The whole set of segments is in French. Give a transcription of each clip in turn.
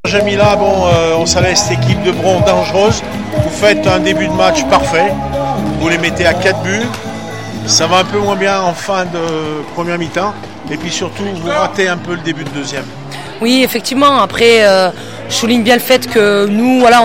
Jamila, on savait cette équipe de Bron dangereuse. Vous faites un début de match parfait. Vous les mettez à 4 buts. Ça va un peu moins bien en fin de première mi-temps. Et puis surtout, vous ratez un peu le début de deuxième. Oui, effectivement. Après, je souligne bien le fait que nous, voilà,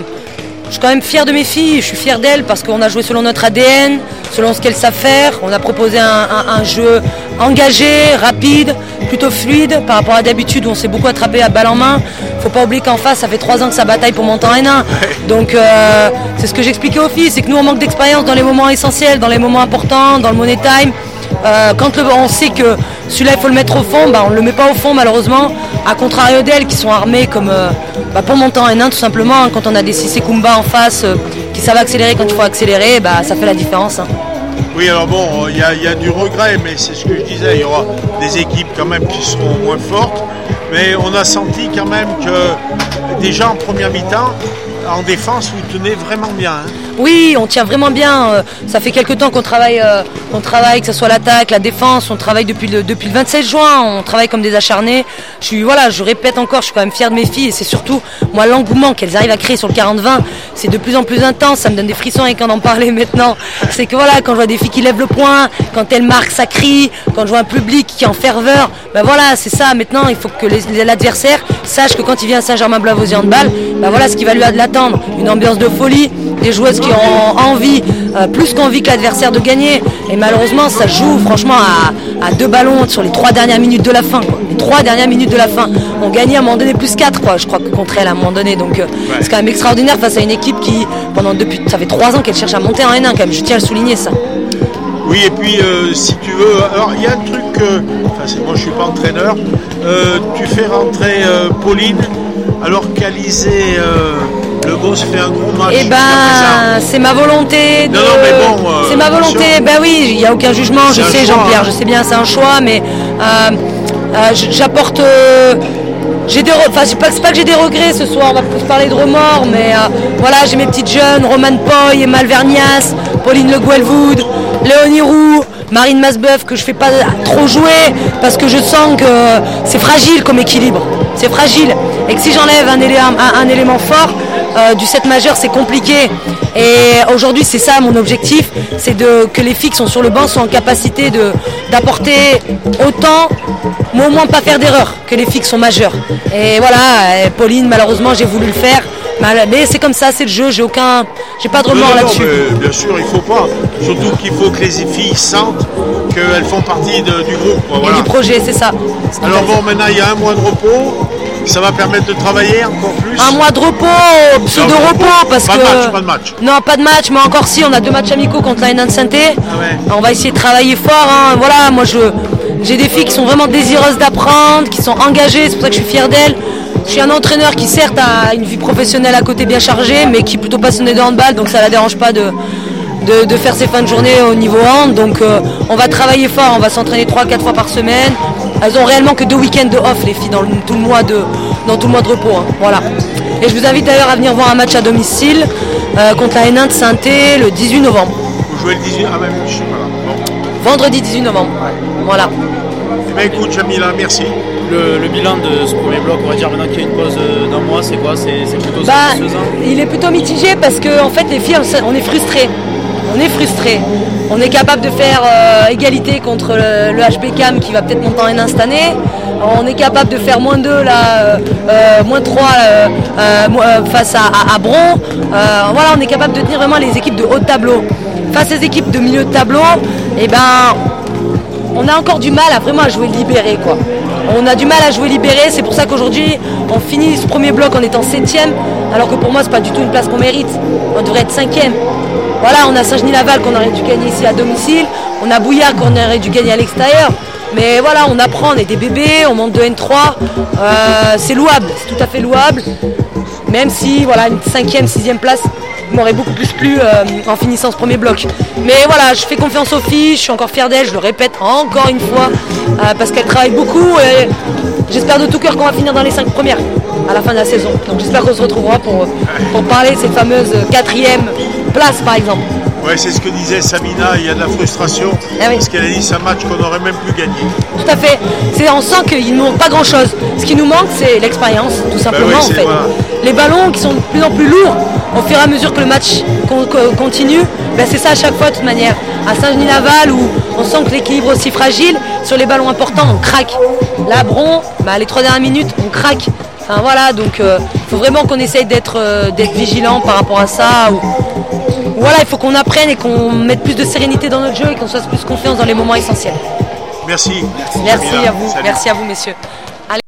je suis quand même fier de mes filles, je suis fier d'elles parce qu'on a joué selon notre ADN, selon ce qu'elles savent faire. On a proposé un jeu engagé, rapide, plutôt fluide par rapport à d'habitude où on s'est beaucoup attrapé à balle en main. Faut pas oublier qu'en face, ça fait 3 ans que ça bataille pour monter en N1. Donc c'est ce que j'expliquais aux filles, c'est que nous on manque d'expérience dans les moments essentiels, dans les moments importants, dans le money time. Quand on sait que celui-là il faut le mettre au fond, on ne le met pas au fond malheureusement, à contrario d'elles qui sont armées comme pour monter en N1 tout simplement. Quand on a des Cissé Koumba en face qui savent accélérer quand il faut accélérer, ça fait la différence. Oui, alors il y a du regret, mais c'est ce que je disais, il y aura des équipes quand même qui seront moins fortes, mais on a senti quand même que déjà en première mi-temps, en défense, vous tenez vraiment bien. Oui, on tient vraiment bien. Ça fait quelques temps qu'on travaille, que ce soit l'attaque, la défense. On travaille depuis le 27 juin. On travaille comme des acharnés. Je répète encore, je suis quand même fière de mes filles. Et c'est surtout, moi, l'engouement qu'elles arrivent à créer sur le 40-20, c'est de plus en plus intense. Ça me donne des frissons avec en parler maintenant. C'est que voilà, quand je vois des filles qui lèvent le poing, quand elles marquent, ça crie. Quand je vois un public qui est en ferveur, c'est ça. Maintenant, il faut que l'adversaire sache que quand il vient à Saint-Germain-Blavozy handball, voilà ce qui va lui l'attendre. Une ambiance de folie, des joueuses qui ont envie, plus qu'envie que l'adversaire de gagner. Et malheureusement, ça joue franchement à 2 ballons sur les 3 dernières minutes de la fin. Les 3 dernières minutes de la fin. On gagnait à un moment donné plus 4, je crois, contre elle à un moment donné. Donc c'est quand même extraordinaire face à une équipe qui, ça fait 3 ans qu'elle cherche à monter en N1 quand même. Je tiens à le souligner ça. Oui, et puis si tu veux, alors il y a un truc, moi je suis pas entraîneur, tu fais rentrer Pauline alors qu'Alizé Lebos fait un gros match. C'est ma volonté. C'est ma volonté. Oui, il n'y a aucun jugement. Je sais, Jean-Pierre, je sais bien, c'est un choix, mais j'apporte. C'est pas que j'ai des regrets ce soir. On va plus parler de remords, mais j'ai mes petites jeunes, Romane Poy, Emal Vernias, Pauline Le Guelvoud, Léonie Roux, Marine Masbeuf, que je fais pas trop jouer parce que je sens que c'est fragile comme équilibre. C'est fragile. Et que si j'enlève un élément fort du set majeur, c'est compliqué. Et aujourd'hui, c'est ça mon objectif, c'est que les filles qui sont sur le banc soient en capacité d'apporter autant, mais au moins pas faire d'erreur, que les filles qui sont majeures. Et voilà, Pauline, malheureusement, j'ai voulu le faire. Mais c'est comme ça, c'est le jeu, j'ai pas de remords là-dessus. Bien sûr, il faut pas. Surtout qu'il faut que les filles sentent qu'elles font partie du groupe. Voilà. Et du projet, c'est ça. Alors maintenant, il y a un mois de repos. Ça va permettre de travailler encore plus. Un mois de repos, pseudo-repos, parce que... Pas de match. Non, pas de match, mais encore si, on a 2 matchs amicaux contre la N1 de Saint-Étienne. On va essayer de travailler fort. Voilà, moi j'ai des filles qui sont vraiment désireuses d'apprendre, qui sont engagées, c'est pour ça que je suis fière d'elles. Je suis un entraîneur qui certes a une vie professionnelle à côté bien chargée, mais qui est plutôt passionné de handball, donc ça ne la dérange pas de faire ses fins de journée au niveau hand. Donc on va travailler fort, on va s'entraîner 3-4 fois par semaine. Elles ont réellement que 2 week-ends de off, les filles, dans tout le mois de repos. Voilà. Et je vous invite d'ailleurs à venir voir un match à domicile contre la N1 de Saint-Étienne le 18 novembre. Vous jouez le 18 je suis pas là. Bon. Vendredi 18 novembre. Voilà. Écoute, Jamila, merci. Le bilan de ce premier bloc, on va dire maintenant qu'il y a une pause d'un mois, c'est quoi? C'est plutôt satisfaisant? Il est plutôt mitigé parce que en fait les filles, on est frustrés. On est capable de faire égalité contre le HB Cam qui va peut-être monter en N1 cette année. On est capable de faire -2 -3 face à Bron. On est capable de tenir vraiment les équipes de haut de tableau. Face aux équipes de milieu de tableau, on a encore du mal à jouer libéré, quoi. On a du mal à jouer libéré, c'est pour ça qu'aujourd'hui on finit ce premier bloc en étant 7e, alors que pour moi c'est pas du tout une place qu'on mérite, on devrait être 5e. Voilà, on a Saint-Genis-Laval qu'on aurait dû gagner ici à domicile, on a Bouillard qu'on aurait dû gagner à l'extérieur, mais voilà, on apprend, on est des bébés, on monte de N3, c'est louable, c'est tout à fait louable, même si une 5e, 6e place m'aurait beaucoup plus plu en finissant ce premier bloc. Mais voilà, je fais confiance aux filles, je suis encore fière d'elles, je le répète encore une fois, parce qu'elles travaillent beaucoup et j'espère de tout cœur qu'on va finir dans les 5 premières à la fin de la saison. Donc j'espère qu'on se retrouvera pour parler de cette fameuse 4e place par exemple. Ouais, c'est ce que disait Samina, il y a de la frustration, parce qu'elle a dit c'est un match qu'on n'aurait même plus gagné. Tout à fait, on sent qu'il ne manque pas grand chose. Ce qui nous manque, c'est l'expérience, tout simplement en fait. Voilà. Les ballons qui sont de plus en plus lourds, au fur et à mesure que le match continue, c'est ça à chaque fois de toute manière. À Saint-Genis-Laval, où on sent que l'équilibre est aussi fragile, sur les ballons importants, on craque. Là, Bron, les 3 dernières minutes, on craque. Enfin voilà, donc il faut vraiment qu'on essaye d'être vigilant par rapport à ça. Voilà, il faut qu'on apprenne et qu'on mette plus de sérénité dans notre jeu et qu'on soit plus confiance dans les moments essentiels. Merci. Merci à vous. Salut. Merci à vous, messieurs.